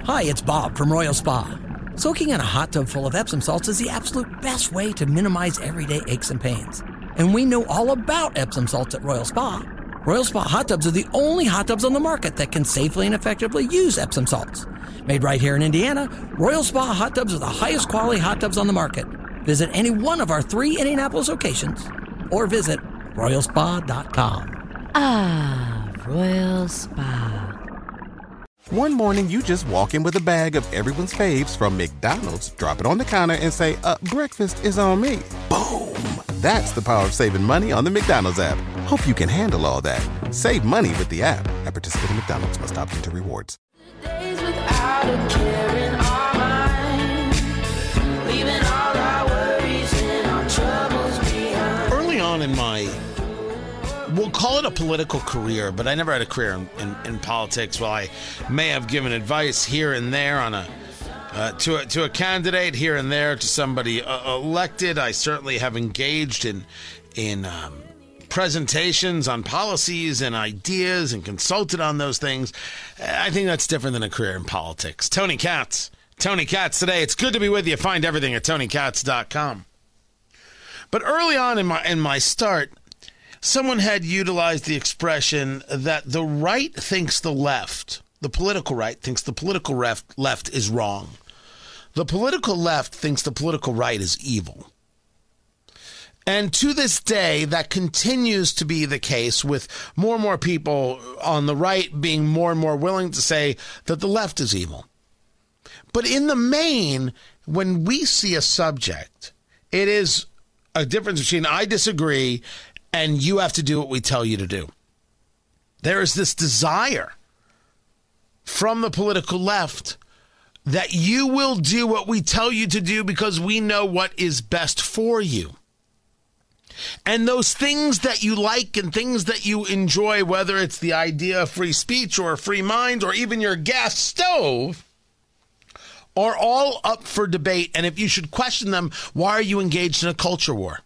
Hi, it's Bob from Royal Spa. Soaking in a hot tub full of Epsom salts is the absolute best way to minimize everyday aches and pains. And we know all about Epsom salts at Royal Spa. Royal Spa hot tubs are the only hot tubs on the market that can safely and effectively use Epsom salts. Made right here in Indiana, Royal Spa hot tubs are the highest quality hot tubs on the market. Visit any one of our 3 Indianapolis locations or visit royalspa.com. Ah, Royal Spa. One morning, you just walk in with a bag of everyone's faves from McDonald's, drop it on the counter, and say, breakfast is on me. Boom! That's the power of saving money on the McDonald's app. Hope you can handle all that. Save money with the app. At participating McDonald's, must opt into rewards. Days without a care in our mind, leaving all our worries and our troubles behind. Early on in my, we'll call it a political career, but I never had a career in politics. While I may have given advice here and there on to a candidate here and there, to somebody elected, I certainly have engaged in presentations on policies and ideas and consulted on those things. I think that's different than a career in politics. Tony Katz today. It's good to be with you. Find everything at TonyKatz.com. But early on in my start, someone had utilized the expression that the right thinks the left, the political right thinks the political left is wrong. The political left thinks the political right is evil. And to this day, that continues to be the case, with more and more people on the right being more and more willing to say that the left is evil. But in the main, when we see a subject, it is a difference between I disagree and you have to do what we tell you to do. There is this desire from the political left that you will do what we tell you to do because we know what is best for you. And those things that you like and things that you enjoy, whether it's the idea of free speech or a free mind or even your gas stove, are all up for debate. And if you should question them, why are you engaged in a culture war?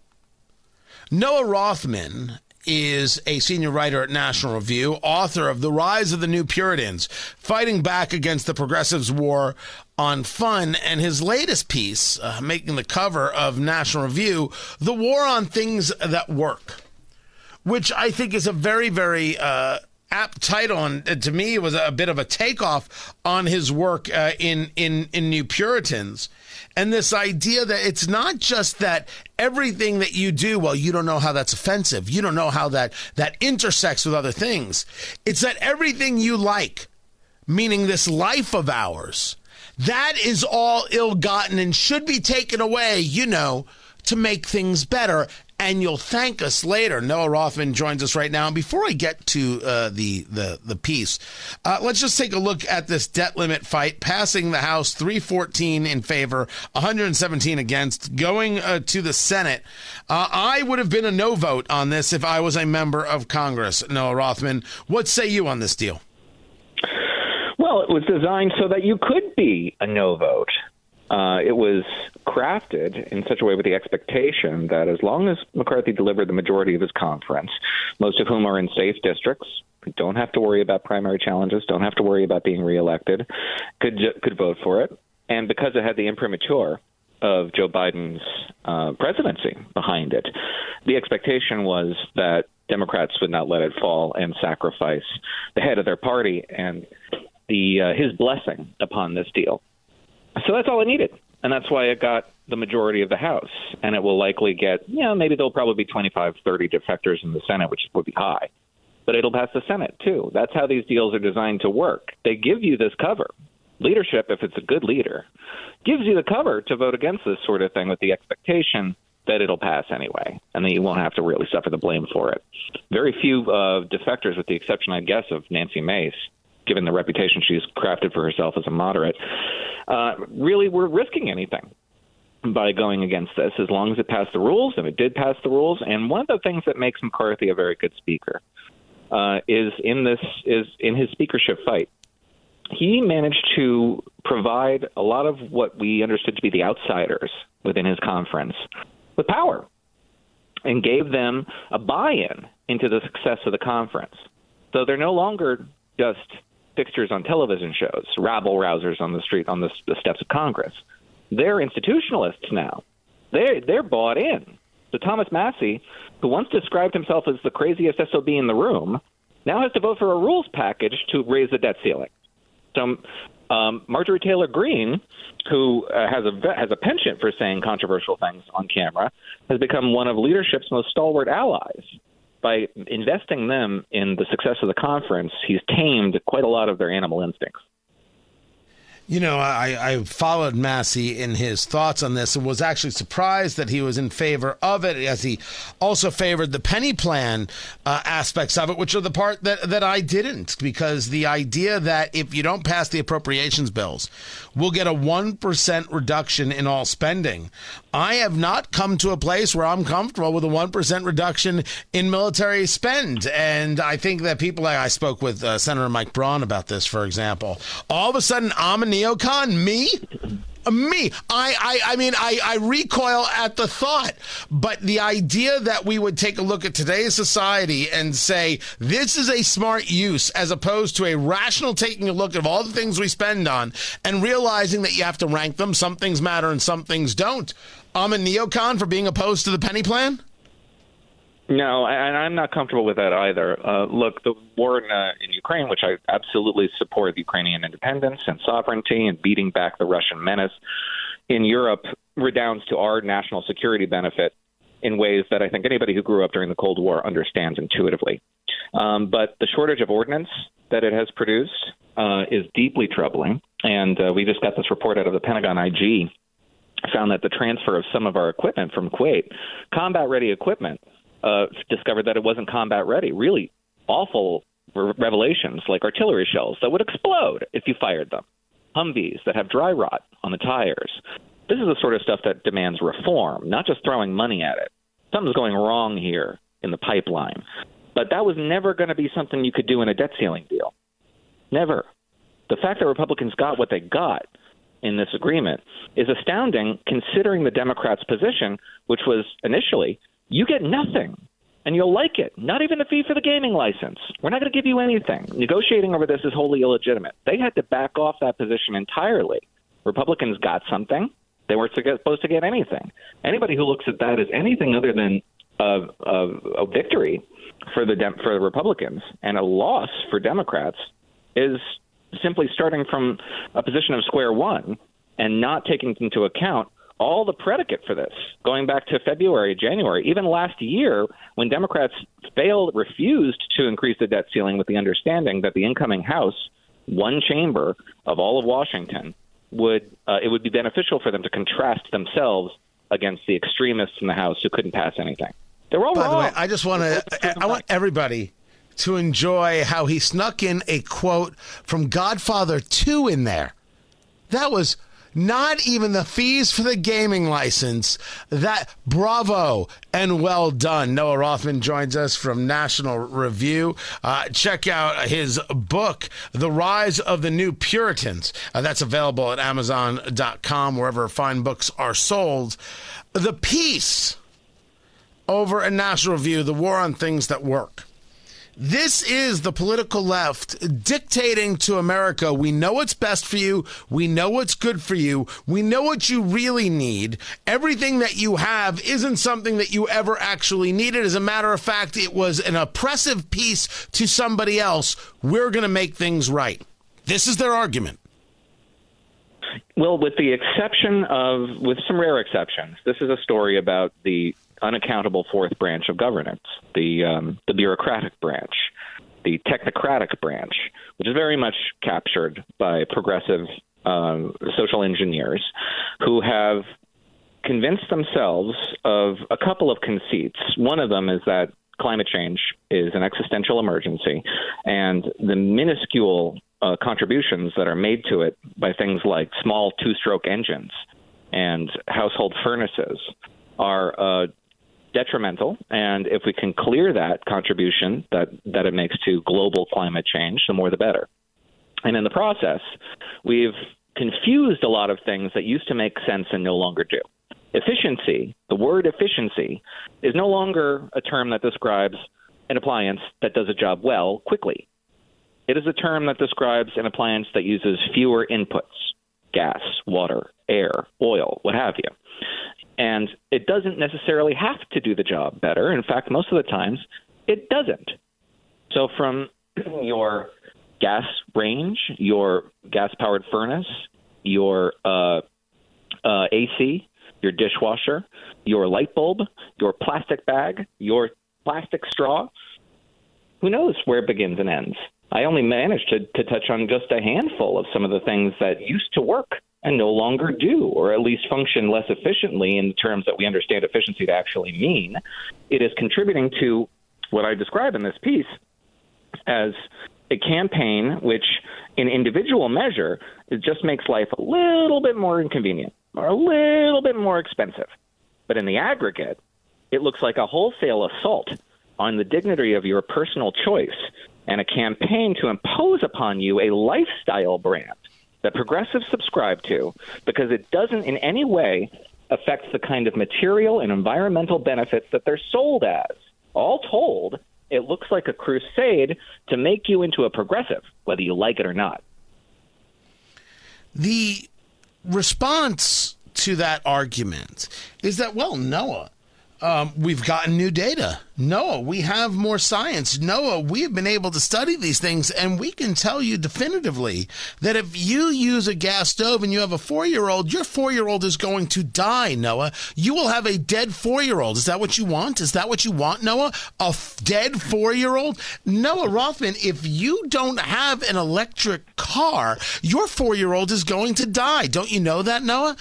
Noah Rothman is a senior writer at National Review, author of The Rise of the New Puritans, Fighting Back Against the Progressives' War on Fun, and his latest piece, making the cover of National Review, The War on Things That Work, which I think is a very, very apt title, and to me it was a bit of a takeoff on his work in New Puritans. And this idea that it's not just that everything that you do, well, you don't know how that's offensive. You don't know how that intersects with other things. It's that everything you like, meaning this life of ours, that is all ill-gotten and should be taken away, to make things better. And you'll thank us later. Noah Rothman joins us right now. And before I get to the piece, let's just take a look at this debt limit fight, passing the House 314 in favor, 117 against, going to the Senate. I would have been a no vote on this if I was a member of Congress. Noah Rothman, what say you on this deal? Well, it was designed so that you could be a no vote. It was crafted in such a way with the expectation that as long as McCarthy delivered the majority of his conference, most of whom are in safe districts, don't have to worry about primary challenges, don't have to worry about being reelected, could vote for it. And because it had the imprimatur of Joe Biden's presidency behind it, the expectation was that Democrats would not let it fall and sacrifice the head of their party and his blessing upon this deal. So that's all it needed, and that's why it got the majority of the House, and it will likely get, maybe there'll probably be 25, 30 defectors in the Senate, which would be high, but it'll pass the Senate, too. That's how these deals are designed to work. They give you this cover. Leadership, if it's a good leader, gives you the cover to vote against this sort of thing with the expectation that it'll pass anyway, and then you won't have to really suffer the blame for it. Very few defectors, with the exception, I guess, of Nancy Mace, given the reputation she's crafted for herself as a moderate, really were risking anything by going against this, as long as it passed the rules, and it did pass the rules. And one of the things that makes McCarthy a very good speaker is in his speakership fight. He managed to provide a lot of what we understood to be the outsiders within his conference with power, and gave them a buy-in into the success of the conference. So they're no longer just fixtures on television shows, rabble-rousers on the street, on the steps of Congress. They're institutionalists now. They're bought in. So Thomas Massie, who once described himself as the craziest SOB in the room, now has to vote for a rules package to raise the debt ceiling. So Marjorie Taylor Greene, who has a penchant for saying controversial things on camera, has become one of leadership's most stalwart allies. By investing them in the success of the conference, he's tamed quite a lot of their animal instincts. You know, I followed Massie in his thoughts on this and was actually surprised that he was in favor of it, as he also favored the penny plan aspects of it, which are the part that I didn't, because the idea that if you don't pass the appropriations bills, we'll get a 1% reduction in all spending. I have not come to a place where I'm comfortable with a 1% reduction in military spend. And I think that people, like I spoke with Senator Mike Braun about this, for example, all of a sudden I'm a neocon? Me? I recoil at the thought, but the idea that we would take a look at today's society and say this is a smart use, as opposed to a rational taking a look at all the things we spend on and realizing that you have to rank them. Some things matter and some things don't. I'm a neocon for being opposed to the penny plan? No, and I'm not comfortable with that either. Look, the war in Ukraine, which I absolutely support Ukrainian independence and sovereignty and beating back the Russian menace in Europe, redounds to our national security benefit in ways that I think anybody who grew up during the Cold War understands intuitively. But the shortage of ordnance that it has produced is deeply troubling. And we just got this report out of the Pentagon IG, found that the transfer of some of our equipment from Kuwait, combat-ready equipment, discovered that it wasn't combat ready. Really awful revelations, like artillery shells that would explode if you fired them, Humvees that have dry rot on the tires. This is the sort of stuff that demands reform, not just throwing money at it. Something's going wrong here in the pipeline. But that was never going to be something you could do in a debt ceiling deal. Never. The fact that Republicans got what they got in this agreement is astounding, considering the Democrats' position, which was initially, you get nothing, and you'll like it. Not even a fee for the gaming license. We're not going to give you anything. Negotiating over this is wholly illegitimate. They had to back off that position entirely. Republicans got something. They weren't supposed to get anything. Anybody who looks at that as anything other than a victory for the Republicans and a loss for Democrats is simply starting from a position of square one and not taking into account all the predicate for this, going back to February, January, even last year, when Democrats refused to increase the debt ceiling with the understanding that the incoming House, one chamber of all of Washington, would be beneficial for them to contrast themselves against the extremists in the House who couldn't pass anything. They're all wrong. By the way, I want everybody to enjoy how he snuck in a quote from Godfather 2 in there. That was not even the fees for the gaming license. That, bravo and well done. Noah Rothman joins us from National Review. Check out his book, The Rise of the New Puritans. That's available at Amazon.com, wherever fine books are sold. The piece over at National Review, The War on Things That Work. This is the political left dictating to America, we know what's best for you, we know what's good for you, we know what you really need. Everything that you have isn't something that you ever actually needed. As a matter of fact, it was an oppressive piece to somebody else. We're going to make things right. This is their argument. Well, with some rare exceptions, this is a story about the unaccountable fourth branch of governance, the bureaucratic branch, the technocratic branch, which is very much captured by progressive social engineers who have convinced themselves of a couple of conceits. One of them is that climate change is an existential emergency, and the minuscule contributions that are made to it by things like small two-stroke engines and household furnaces are detrimental, and if we can clear that contribution that it makes to global climate change, the more the better. And in the process, we've confused a lot of things that used to make sense and no longer do. Efficiency, the word efficiency, is no longer a term that describes an appliance that does a job well quickly. It is a term that describes an appliance that uses fewer inputs: gas, water, air, oil, what have you. And it doesn't necessarily have to do the job better. In fact, most of the times, it doesn't. So from your gas range, your gas-powered furnace, your AC, your dishwasher, your light bulb, your plastic bag, your plastic straw, who knows where it begins and ends? I only managed to touch on just a handful of some of the things that used to work and no longer do, or at least function less efficiently in terms that we understand efficiency to actually mean. It is contributing to what I describe in this piece as a campaign which, in individual measure, it just makes life a little bit more inconvenient or a little bit more expensive. But in the aggregate, it looks like a wholesale assault on the dignity of your personal choice and a campaign to impose upon you a lifestyle brand that progressives subscribe to because it doesn't in any way affect the kind of material and environmental benefits that they're sold as. All told, it looks like a crusade to make you into a progressive, whether you like it or not. The response to that argument is that, well, Noah, we've gotten new data. Noah, we have more science. Noah, we have been able to study these things, and we can tell you definitively that if you use a gas stove and you have a 4-year-old, your 4-year-old is going to die, Noah. You will have a dead 4-year-old. Is that what you want? Is that what you want, Noah? A dead 4-year-old? Noah Rothman, if you don't have an electric car, your 4-year-old is going to die. Don't you know that, Noah?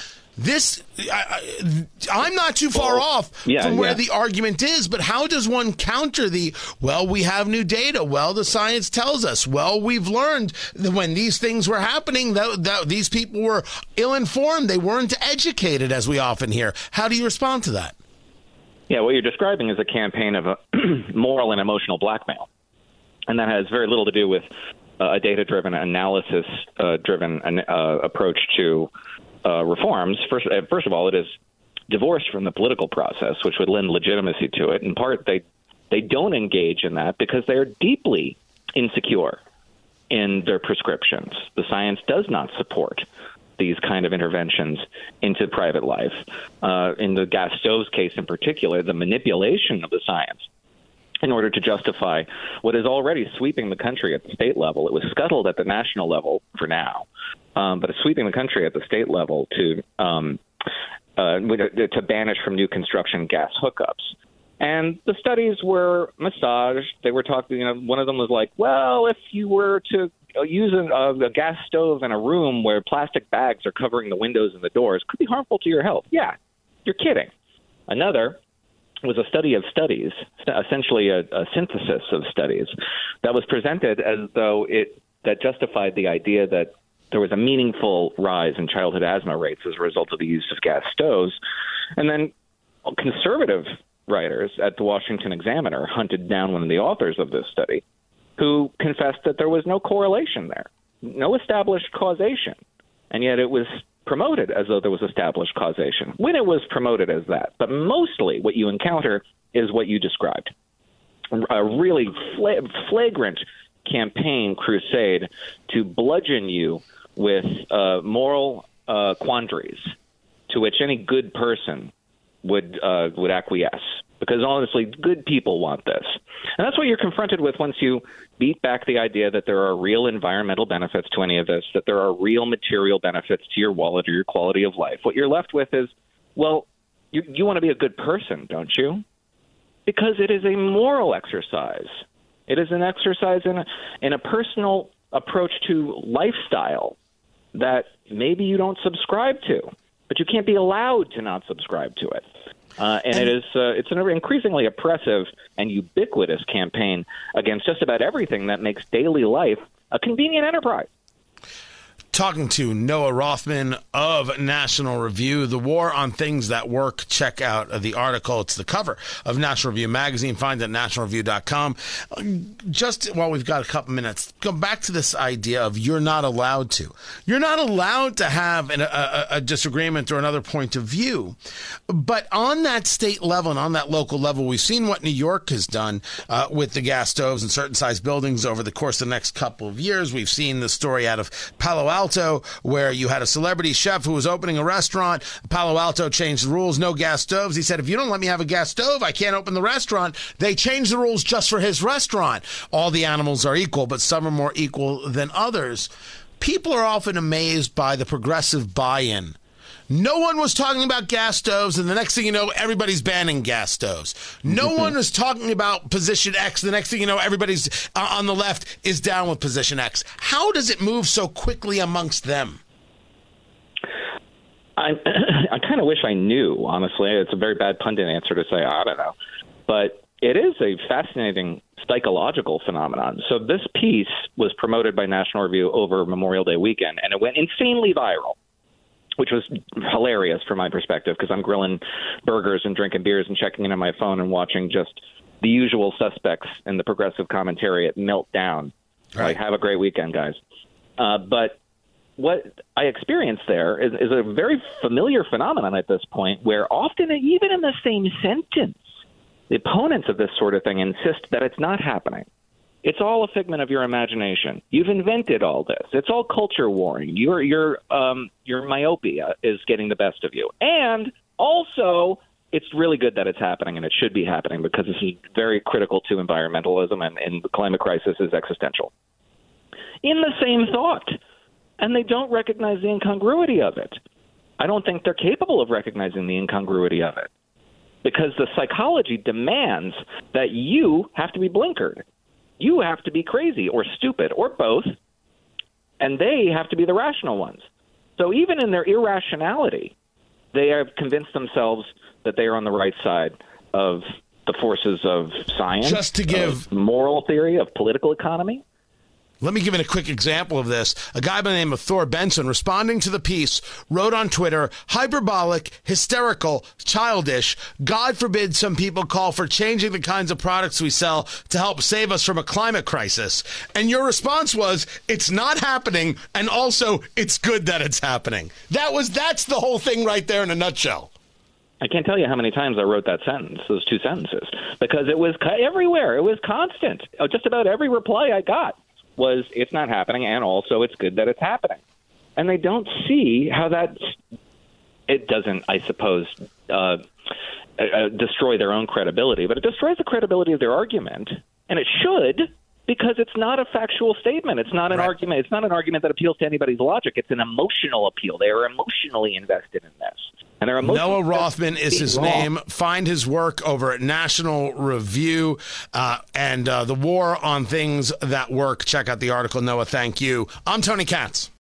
I'm not too far off from where the argument is, but how does one counter well, we have new data, well, the science tells us, well, we've learned that when these things were happening, that these people were ill-informed, they weren't educated, as we often hear. How do you respond to that? Yeah, what you're describing is a campaign of moral and emotional blackmail, and that has very little to do with a data-driven, analysis-driven approach to reforms. First of all, it is divorced from the political process, which would lend legitimacy to it. In part, they don't engage in that because they are deeply insecure in their prescriptions. The science does not support these kind of interventions into private life. In the gas stoves case in particular, the manipulation of the science in order to justify what is already sweeping the country at the state level. It was scuttled at the national level for now, but it's sweeping the country at the state level to banish from new construction gas hookups. And the studies were massaged. They were talking, one of them was like, well, if you were to use a gas stove in a room where plastic bags are covering the windows and the doors, it could be harmful to your health. Yeah, you're kidding. Another was a study of studies, essentially a synthesis of studies, that was presented as though that justified the idea that there was a meaningful rise in childhood asthma rates as a result of the use of gas stoves. And then conservative writers at the Washington Examiner hunted down one of the authors of this study who confessed that there was no correlation there, no established causation. And yet it was promoted as though there was established causation when it was promoted as that. But mostly what you encounter is what you described, a really flagrant campaign crusade to bludgeon you with moral quandaries to which any good person would acquiesce. Because honestly, good people want this. And that's what you're confronted with once you beat back the idea that there are real environmental benefits to any of this, that there are real material benefits to your wallet or your quality of life. What you're left with is, well, you want to be a good person, don't you? Because it is a moral exercise. It is an exercise in a personal approach to lifestyle that maybe you don't subscribe to, but you can't be allowed to not subscribe to it. And it's an increasingly oppressive and ubiquitous campaign against just about everything that makes daily life a convenient enterprise. talking to Noah Rothman of National Review. The War on Things That Work. Check out the article. It's the cover of National Review magazine. Find it at nationalreview.com. Just while we've got a couple minutes, go back to this idea of you're not allowed to. You're not allowed to have a disagreement or another point of view. But on that state level and on that local level, we've seen what New York has done with the gas stoves in certain size buildings over the course of the next couple of years. We've seen the story out of Palo Alto where you had a celebrity chef who was opening a restaurant. Palo Alto changed the rules, no gas stoves. He said, if you don't let me have a gas stove, I can't open the restaurant. They changed the rules just for his restaurant. All the animals are equal, but some are more equal than others. People are often amazed by the progressive buy-in. No one was talking about gas stoves, and the next thing you know, everybody's banning gas stoves. No one was talking about position X. The next thing you know, everybody's on the left is down with position X. How does it move so quickly amongst them? I kind of wish I knew, honestly. It's a very bad pundit answer to say, I don't know. But it is a fascinating psychological phenomenon. So this piece was promoted by National Review over Memorial Day weekend, and it went insanely viral, which was hilarious from my perspective because I'm grilling burgers and drinking beers and checking in on my phone and watching just the usual suspects in the progressive commentariat melt down. Right. Like, have a great weekend, guys. But what I experienced there is a very familiar phenomenon at this point where often, even in the same sentence, the opponents of this sort of thing insist that it's not happening. It's all a figment of your imagination. You've invented all this. It's all culture warring. Your myopia is getting the best of you. And also, it's really good that it's happening, and it should be happening because this is very critical to environmentalism, and the climate crisis is existential. In the same thought. And they don't recognize the incongruity of it. I don't think they're capable of recognizing the incongruity of it because the psychology demands that you have to be blinkered. You have to be crazy or stupid or both, and they have to be the rational ones. So even in their irrationality, they have convinced themselves that they are on the right side of the forces of science, just to give of moral theory, of political economy. Let me give it a quick example of this. A guy by the name of Thor Benson, responding to the piece, wrote on Twitter, hyperbolic, hysterical, childish. God forbid some people call for changing the kinds of products we sell to help save us from a climate crisis. And your response was, it's not happening, and also, it's good that it's happening. That's the whole thing right there in a nutshell. I can't tell you how many times I wrote that sentence, those two sentences, because it was everywhere. It was constant. Just about every reply I got was it's not happening, and also it's good that it's happening. And they don't see how it doesn't, I suppose, destroy their own credibility, but it destroys the credibility of their argument, and it should, because it's not a factual statement. It's not an argument. It's not an argument that appeals to anybody's logic. It's an emotional appeal. They are emotionally invested in this. And they're Noah Rothman is his name. Find his work over at National Review and The War on Things That Work. Check out the article. Noah, thank you. I'm Tony Katz.